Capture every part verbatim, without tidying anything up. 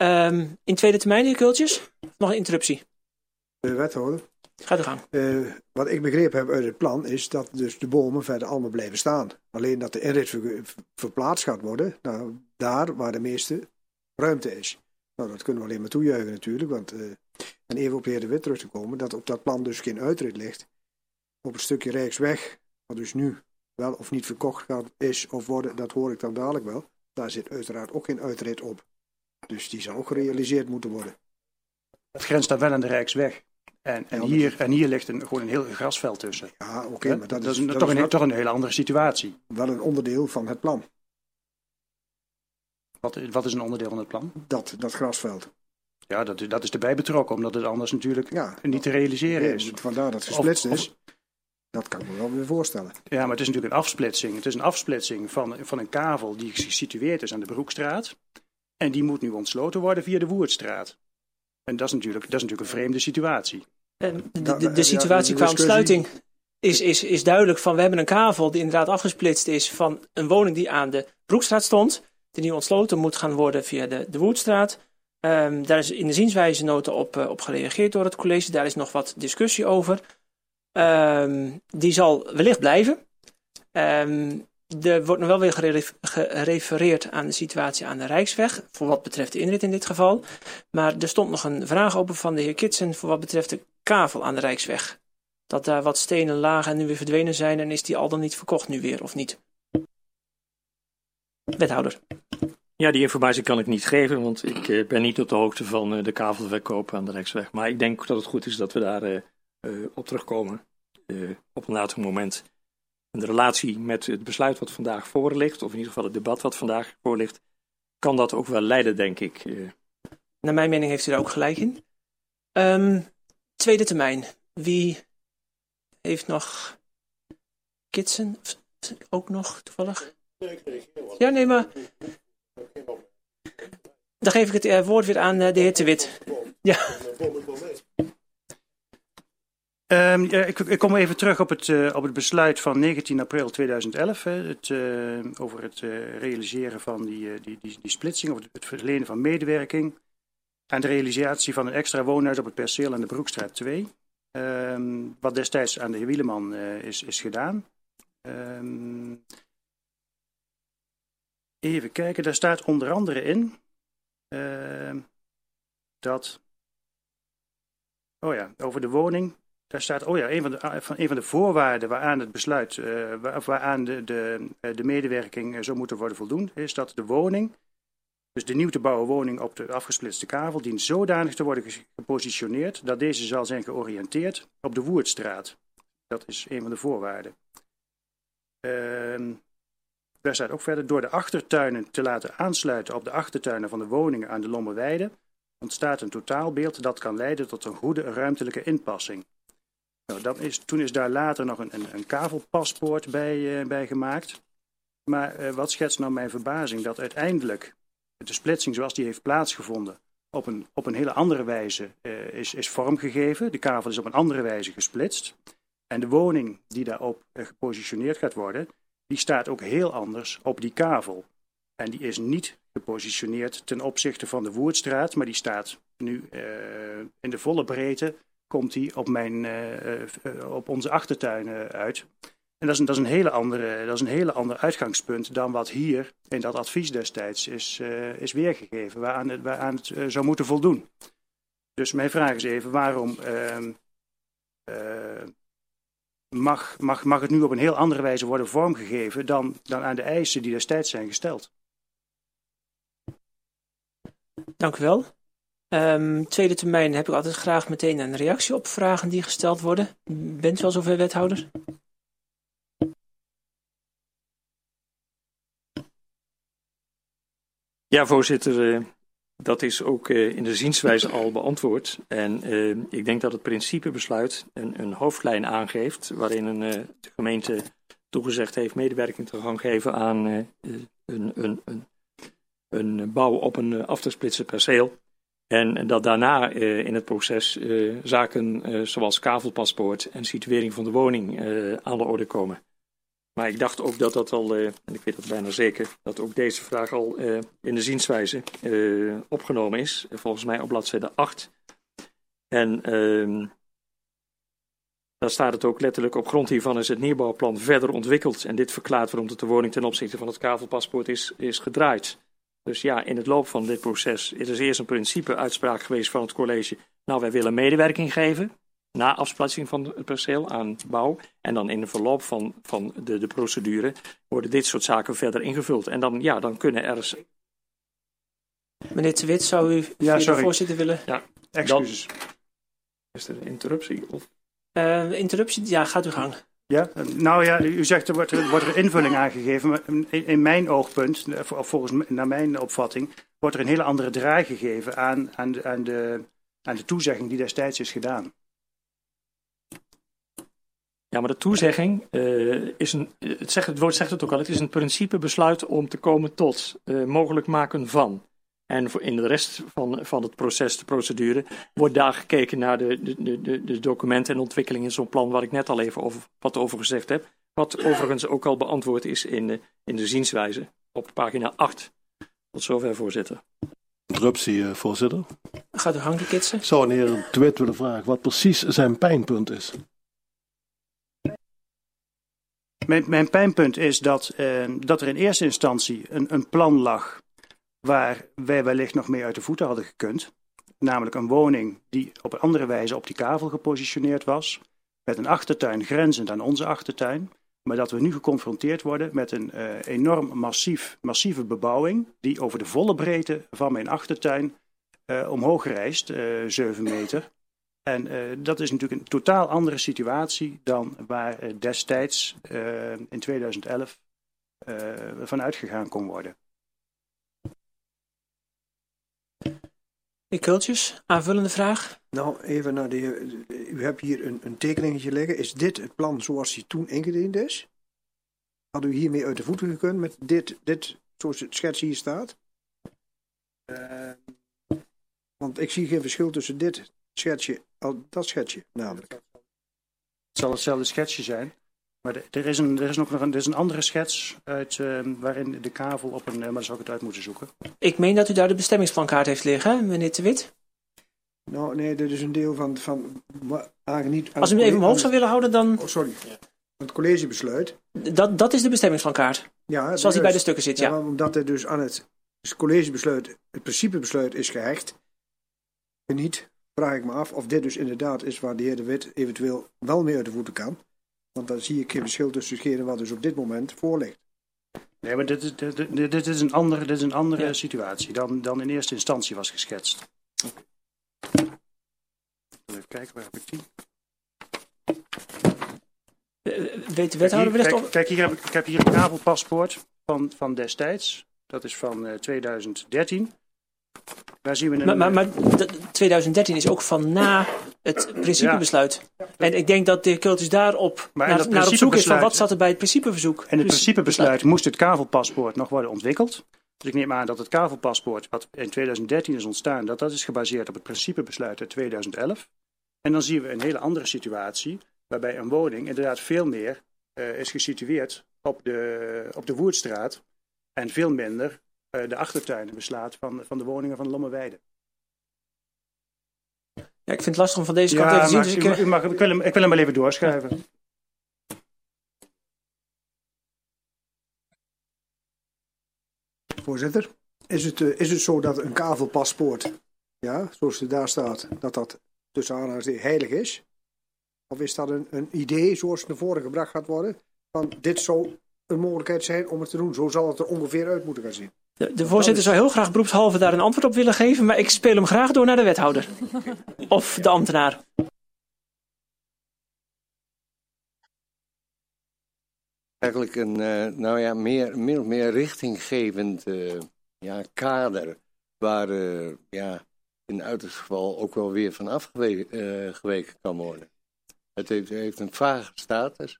Um, in tweede termijn, heer Kultjes, nog een interruptie. De wethouder. Ga de gang. Uh, wat ik begrepen heb uit het plan is dat dus de bomen verder allemaal blijven staan. Alleen dat de inrit ver, verplaatst gaat worden nou, daar waar de meeste ruimte is. Nou, dat kunnen we alleen maar toejuichen natuurlijk. Want, uh, en even op de heer De Wit terug te komen, dat op dat plan dus geen uitrit ligt. Op een stukje Rijksweg, wat dus nu wel of niet verkocht gaat, is of worden, dat hoor ik dan dadelijk wel. Daar zit uiteraard ook geen uitrit op. Dus die zal ook gerealiseerd moeten worden. Het grenst dan wel aan de Rijksweg. En, en, hier, en hier ligt een, gewoon een heel grasveld tussen. Ja, oké, okay, maar dat, dat is, is, dat toch, is een, wel, toch een hele andere situatie. Wel een onderdeel van het plan. Wat, wat is een onderdeel van het plan? Dat, dat grasveld. Ja, dat, dat is erbij betrokken, omdat het anders natuurlijk ja, niet te realiseren nee, is. Vandaar dat het gesplitst of, is. Of, dat kan ik me wel weer voorstellen. Ja, maar het is natuurlijk een afsplitsing. Het is een afsplitsing van, van een kavel die gesitueerd is aan de Broekstraat. En die moet nu ontsloten worden via de Woerdstraat. En dat is natuurlijk, dat is natuurlijk een vreemde situatie. De, de, de, de situatie qua ontsluiting is, is, is duidelijk van we hebben een kavel die inderdaad afgesplitst is van een woning die aan de Broekstraat stond. Die nu ontsloten moet gaan worden via de, de Woerdstraat. Um, daar is in de zienswijzenota op, uh, op gereageerd door het college. Daar is nog wat discussie over. Um, die zal wellicht blijven. Um, er wordt nog wel weer geref, gerefereerd aan de situatie aan de Rijksweg. Voor wat betreft de inrit in dit geval. Maar er stond nog een vraag open van de heer Kitsen voor wat betreft de kavel aan de Rijksweg. Dat daar wat stenen lagen en nu weer verdwenen zijn. En is die al dan niet verkocht nu weer of niet? Wethouder. Ja, die informatie kan ik niet geven, want ik uh, ben niet op de hoogte van uh, de kavelverkoop aan de Rijksweg. Maar ik denk dat het goed is dat we daar uh, uh, op terugkomen uh, op een later moment. En de relatie met het besluit wat vandaag voor ligt, of in ieder geval het debat wat vandaag voor ligt, kan dat ook wel leiden, denk ik. Uh. Naar mijn mening heeft u daar ook gelijk in. Um, tweede termijn. Wie heeft nog Kitsen? Ook nog toevallig? Ja, nee, maar... Dan geef ik het uh, woord weer aan uh, de heer De Wit. Ja. Um, ja, ik, ik kom even terug op het, uh, op het besluit van negentien april tweeduizend elf. Hè, het, uh, over het uh, realiseren van die, uh, die, die, die splitsing, of het, het verlenen van medewerking. En de realisatie van een extra woonhuis op het perceel aan de Broekstraat twee. Um, wat destijds aan de heer Wieleman uh, is, is gedaan. Um, even kijken, daar staat onder andere in uh, dat... Oh ja, over de woning... Daar staat, oh ja, een van de, van, een van de voorwaarden waaraan het besluit, uh, waar, waaraan de, de, de medewerking uh, zou moeten worden voldoen, is dat de woning, dus de nieuw te bouwen woning op de afgesplitste kavel, dient zodanig te worden gepositioneerd dat deze zal zijn georiënteerd op de Woerdstraat. Dat is een van de voorwaarden. Uh, daar staat ook verder, door de achtertuinen te laten aansluiten op de achtertuinen van de woningen aan de Lommerweide, ontstaat een totaalbeeld dat kan leiden tot een goede ruimtelijke inpassing. Nou, dat is, toen is daar later nog een, een, een kavelpaspoort bij, uh, bij gemaakt. Maar uh, wat schetst nou mijn verbazing? Dat uiteindelijk de splitsing zoals die heeft plaatsgevonden op een, op een hele andere wijze uh, is, is vormgegeven. De kavel is op een andere wijze gesplitst. En de woning die daarop uh, gepositioneerd gaat worden, die staat ook heel anders op die kavel. En die is niet gepositioneerd ten opzichte van de Woerdstraat, maar die staat nu uh, in de volle breedte. Komt die op, mijn, uh, uh, op onze achtertuin uh, uit. En dat is, een, dat, is een hele andere, dat is een hele ander uitgangspunt dan wat hier in dat advies destijds is, uh, is weergegeven, waaraan het, waaraan het uh, zou moeten voldoen. Dus mijn vraag is even, waarom uh, uh, mag, mag, mag het nu op een heel andere wijze worden vormgegeven dan, dan aan de eisen die destijds zijn gesteld? Dank u wel. Um, tweede termijn heb ik altijd graag meteen een reactie op vragen die gesteld worden. Bent u al zover, wethouder? Ja, voorzitter. Uh, dat is ook uh, in de zienswijze al beantwoord. En uh, ik denk dat het principebesluit een, een hoofdlijn aangeeft, waarin een, uh, de gemeente toegezegd heeft medewerking te gaan geven aan uh, een, een, een, een bouw op een uh, af te splitsen perceel. En dat daarna uh, in het proces uh, zaken uh, zoals kavelpaspoort en situering van de woning uh, aan de orde komen. Maar ik dacht ook dat dat al, uh, en ik weet dat bijna zeker, dat ook deze vraag al uh, in de zienswijze uh, opgenomen is. Volgens mij op bladzijde acht. En uh, daar staat het ook letterlijk: op grond hiervan is het nieuwbouwplan verder ontwikkeld. En dit verklaart waarom de woning ten opzichte van het kavelpaspoort is, is gedraaid. Dus ja, in het loop van dit proces is er eerst een principe-uitspraak geweest van het college. Nou, wij willen medewerking geven na afsplitsing van het perceel aan bouw. En dan in de verloop van, van de, de procedure worden dit soort zaken verder ingevuld. En dan, ja, dan kunnen er... Meneer De Wit, zou u ja, de voorzitter willen... Ja, excuses. Dan... Is er een interruptie? Of... Uh, interruptie? Ja, gaat uw gang. Ja, nou ja, u zegt er wordt er, wordt er invulling aangegeven. Maar in, in mijn oogpunt, of volgens naar mijn opvatting, wordt er een hele andere draai gegeven aan, aan, de, aan, de, aan de toezegging die destijds is gedaan. Ja, maar de toezegging uh, is een, het, zegt, het woord zegt het ook al, het is een principebesluit om te komen tot uh, mogelijk maken van. En voor in de rest van, van het proces, de procedure, wordt daar gekeken naar de, de, de, de documenten en ontwikkelingen in zo'n plan waar ik net al even over, wat over gezegd heb. Wat overigens ook al beantwoord is in de, in de zienswijze op pagina acht. Tot zover, voorzitter. Interruptie, uh, voorzitter. Gaat u gang, de kitsen? Ik zou aan de heer De Wit willen vragen wat precies zijn pijnpunt is. Mijn, mijn pijnpunt is dat, uh, dat er in eerste instantie een, een plan lag waar wij wellicht nog mee uit de voeten hadden gekund. Namelijk een woning die op een andere wijze op die kavel gepositioneerd was. Met een achtertuin grenzend aan onze achtertuin. Maar dat we nu geconfronteerd worden met een uh, enorm massief, massieve bebouwing. Die over de volle breedte van mijn achtertuin uh, omhoog rijst, uh, zeven meter. En uh, dat is natuurlijk een totaal andere situatie dan waar uh, destijds uh, in tweeduizend elf uh, van uitgegaan kon worden. Meneer Kultjes, aanvullende vraag? Nou, even naar de heer. U hebt hier een, een tekeningetje liggen. Is dit het plan zoals hij toen ingediend is? Had u hiermee uit de voeten gekund met dit, dit zoals het schets hier staat? Uh, want ik zie geen verschil tussen dit schetsje en dat schetsje, namelijk. Het zal hetzelfde schetsje zijn. Maar de, er, is een, er is nog een, er is een andere schets uit, uh, waarin de kavel op een... Uh, maar dan zou ik het uit moeten zoeken. Ik meen dat u daar de bestemmingsplankaart heeft liggen, meneer De Wit. Nou, nee, dit is een deel van... van niet Als u hem even omhoog zou willen houden, dan... Oh, sorry. Het collegebesluit. Dat, dat is de bestemmingsplankaart. Ja, zoals die bij de stukken zit, ja. ja. Omdat er dus aan het, het collegebesluit, het principebesluit is gehecht. En niet, vraag ik me af of dit dus inderdaad is waar de heer De Wit eventueel wel mee uit de voeten kan. Want dan zie ik geen verschil tussen hetgene wat dus op dit moment voor ligt. Nee, maar dit is, dit, dit, dit is een andere, dit is een andere ja. situatie dan, dan in eerste instantie was geschetst. Okay. Even kijken, waar heb ik die? Uh, weet de wethouder wellicht kijk, kijk, hier heb ik, ik heb hier een kavelpaspoort van, van destijds. Dat is van uh, tweeduizend dertien. Daar zien we een... Maar, maar, maar tweeduizend dertien is ook van na het principebesluit. Ja. En ik denk dat de heer Kultjes daarop naar, naar op zoek is van wat zat er bij het principeverzoek. En het dus, principebesluit moest het kavelpaspoort nog worden ontwikkeld. Dus ik neem aan dat het kavelpaspoort wat in tweeduizend dertien is ontstaan, dat dat is gebaseerd op het principebesluit uit tweeduizend elf. En dan zien we een hele andere situatie, waarbij een woning inderdaad veel meer uh, is gesitueerd op de, op de Woerdstraat en veel minder uh, de achtertuinen beslaat van, van de woningen van de Lommerweide. Ja, ik vind het lastig om van deze ja, kant even te zien. Dus ik, u, u mag, ik, wil hem, ik wil hem wel even doorschuiven. Voorzitter, is het, uh, is het zo dat een kavelpaspoort, ja, zoals het daar staat, dat dat tussen aanhalingstekens heilig is? Of is dat een, een idee zoals het naar voren gebracht gaat worden? Van dit zou een mogelijkheid zijn om het te doen. Zo zal het er ongeveer uit moeten gaan zien. De, de voorzitter zou heel graag beroepshalve daar een antwoord op willen geven, maar ik speel hem graag door naar de wethouder. Of de ambtenaar. Eigenlijk een, uh, nou ja, meer, min of meer richtinggevend uh, ja, kader, waar uh, ja, in uiterste geval ook wel weer van afgeweken uh, geweken kan worden. Het heeft, heeft een vage status.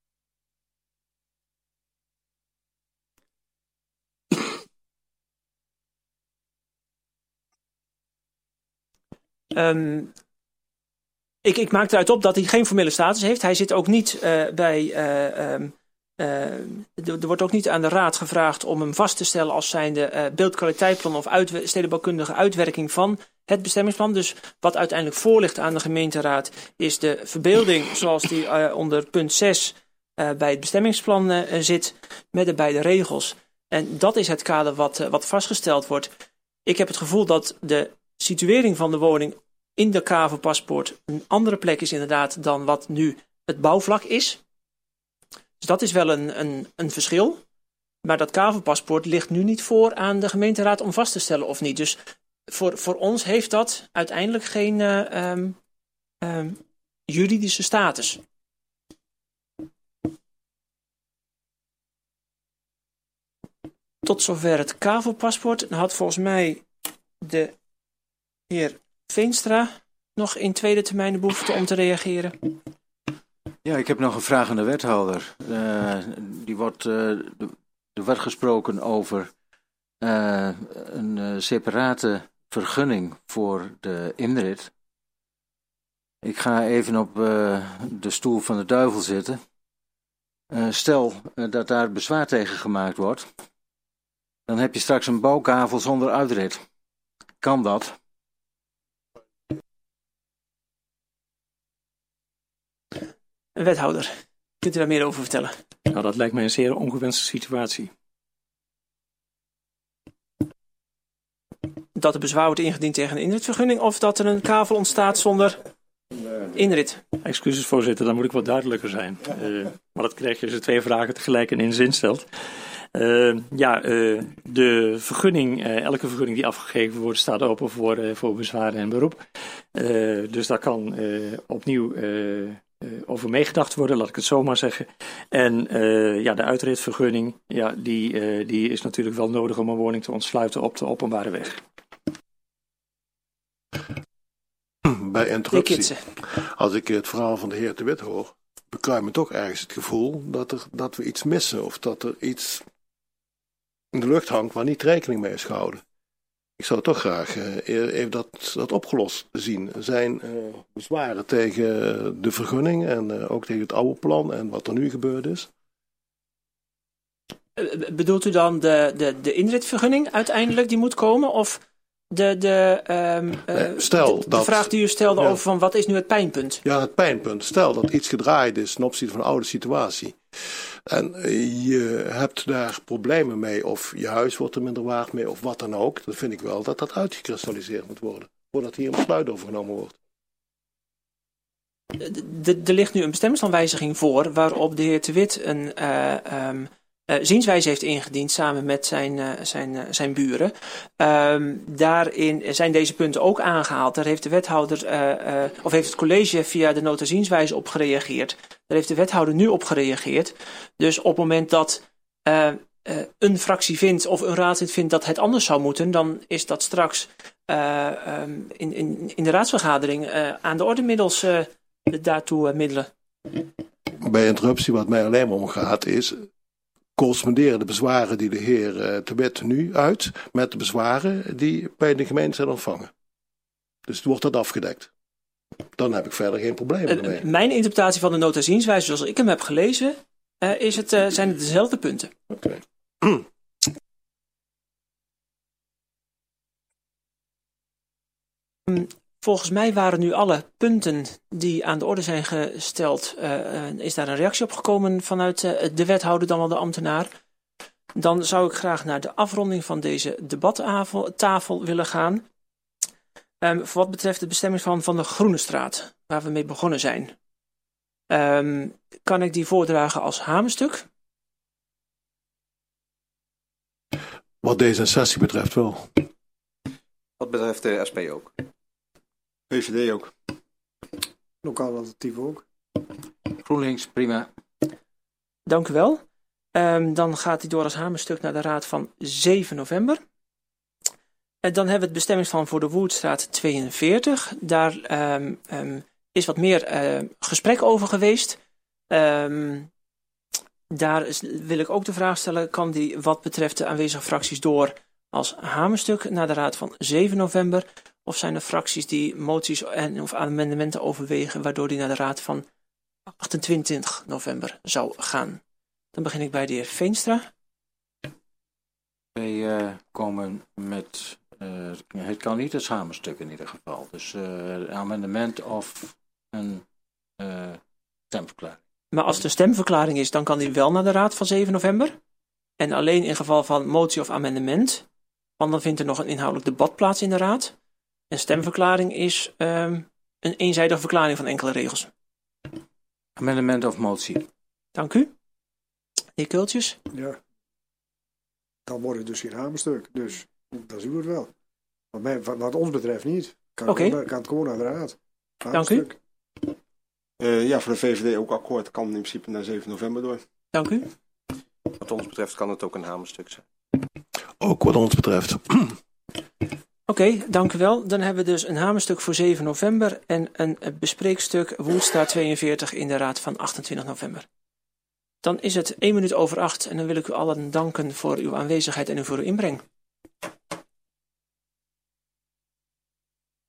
Um, ik, ik maak eruit op dat hij geen formele status heeft. Hij zit ook niet uh, bij uh, um, Uh, er wordt ook niet aan de Raad gevraagd om hem vast te stellen als zijnde uh, beeldkwaliteitplan of uitwe- stedenbouwkundige uitwerking van het bestemmingsplan. Dus wat uiteindelijk voor ligt aan de gemeenteraad is de verbeelding zoals die uh, onder punt zes uh, bij het bestemmingsplan uh, zit met de beide regels. En dat is het kader wat, uh, wat vastgesteld wordt. Ik heb het gevoel dat de situering van de woning in de kavelpaspoort een andere plek is inderdaad dan wat nu het bouwvlak is. Dus dat is wel een, een, een verschil. Maar dat kavelpaspoort ligt nu niet voor aan de gemeenteraad om vast te stellen of niet. Dus voor, voor ons heeft dat uiteindelijk geen uh, um, um, juridische status. Tot zover het kavelpaspoort. Dan had volgens mij de heer Veenstra nog in tweede termijn de behoefte om te reageren. Ja, ik heb nog een vraag aan de wethouder. Uh, die wordt, uh, er werd gesproken over uh, een uh, separate vergunning voor de inrit. Ik ga even op uh, de stoel van de duivel zitten. Uh, stel uh, dat daar bezwaar tegen gemaakt wordt. Dan heb je straks een bouwkavel zonder uitrit. Kan dat? Wethouder, kunt u daar meer over vertellen? Nou, dat lijkt mij een zeer ongewenste situatie. Dat er bezwaar wordt ingediend tegen een inritvergunning of dat er een kavel ontstaat zonder inrit? Excuses voorzitter, dan moet ik wat duidelijker zijn. Uh, maar dat krijg je als je twee vragen tegelijk in één zin stelt. Uh, ja, uh, de vergunning, uh, elke vergunning die afgegeven wordt, staat open voor, uh, voor bezwaren en beroep. Uh, dus daar kan uh, opnieuw uh, uh, over meegedacht worden, laat ik het zo maar zeggen. En uh, ja, de uitritvergunning, ja, die, uh, die is natuurlijk wel nodig om een woning te ontsluiten op de openbare weg. Bij interruptie, als ik het verhaal van de heer De Wit hoor, bekruipt me toch ergens het gevoel dat, er, dat we iets missen of dat er iets in de lucht hangt waar niet rekening mee is gehouden. Ik zou toch graag uh, even dat, dat opgelost zien. Er zijn uh, bezwaren tegen de vergunning en uh, ook tegen het oude plan en wat er nu gebeurd is. Uh, bedoelt u dan de, de, de inritvergunning uiteindelijk die moet komen of de, de, um, uh, nee, stel de, de dat, vraag die u stelde ja. over van wat is nu het pijnpunt? Ja, het pijnpunt. Stel dat iets gedraaid is ten opzichte van een oude situatie. En je hebt daar problemen mee of je huis wordt er minder waard mee of wat dan ook. Dan vind ik wel dat dat uitgekristalliseerd moet worden. Voordat hier een besluit over genomen wordt. Er ligt nu een bestemmingsplanwijziging voor waarop de heer De Wit een uh, um, uh, zienswijze heeft ingediend samen met zijn, uh, zijn, uh, zijn buren. Um, daarin zijn deze punten ook aangehaald. Daar heeft de wethouder uh, uh, of heeft het college via de nota zienswijze op gereageerd. Daar heeft de wethouder nu op gereageerd. Dus op het moment dat uh, uh, een fractie vindt of een raadslid vindt dat het anders zou moeten, dan is dat straks uh, um, in, in, in de raadsvergadering uh, aan de orde middels uh, de daartoe uh, middelen. Bij interruptie wat mij alleen maar om gaat is, corresponderen de bezwaren die de heer uh, De Wit nu uit met de bezwaren die bij de gemeente zijn ontvangen. Dus wordt dat afgedekt. Dan heb ik verder geen problemen uh, mee. Mijn interpretatie van de nota zienswijze zoals ik hem heb gelezen, uh, is het, uh, zijn het dezelfde punten. Oké. Okay. um, Volgens mij waren nu alle punten die aan de orde zijn gesteld, uh, uh, is daar een reactie op gekomen vanuit uh, de wethouder, dan wel de ambtenaar. Dan zou ik graag naar de afronding van deze debattafel willen gaan. Um, voor wat betreft het bestemmingsplan van de Groene Straat, waar we mee begonnen zijn. Um, kan ik die voordragen als hamerstuk? Wat D zesenzestig betreft wel. Wat betreft de S P ook. V V D ook. Lokaal alternatief ook. GroenLinks, prima. Dank u wel. Um, dan gaat hij door als hamerstuk naar de raad van zeven november. En dan hebben we het bestemmingsplan voor de Woerdstraat tweeënveertig. Daar um, um, is wat meer uh, gesprek over geweest. Um, daar is, wil ik ook de vraag stellen, kan die wat betreft de aanwezige fracties door als hamerstuk naar de raad van zeven november? Of zijn er fracties die moties en of amendementen overwegen, waardoor die naar de raad van achtentwintig november zou gaan? Dan begin ik bij de heer Veenstra. Wij uh, komen met, uh, het kan niet een samenstuk in ieder geval. Dus uh, een amendement of een uh, stemverklaring. Maar als het een stemverklaring is, dan kan die wel naar de raad van zeven november. En alleen in geval van motie of amendement, want dan vindt er nog een inhoudelijk debat plaats in de raad. Een stemverklaring is um, een eenzijdige verklaring van enkele regels. Amendement of motie. Dank u. De heer Kultjes. Ja. Dan wordt het dus geen hamerstuk. Dus dat zien we het wel. Wat, mij, wat, wat ons betreft niet. Kan, okay. het, kan het gewoon naar de raad. Dank u. Uh, ja, voor de V V D ook akkoord. Kan in principe naar zeven november door. Dank u. Wat ons betreft kan het ook een hamerstuk zijn. Ook wat ons betreft. Oké, okay, dank u wel. Dan hebben we dus een hamerstuk voor zeven november en een bespreekstuk Woerdstra tweeënveertig in de raad van achtentwintig november. Dan is het één minuut over acht en dan wil ik u allen danken voor uw aanwezigheid en voor uw inbreng.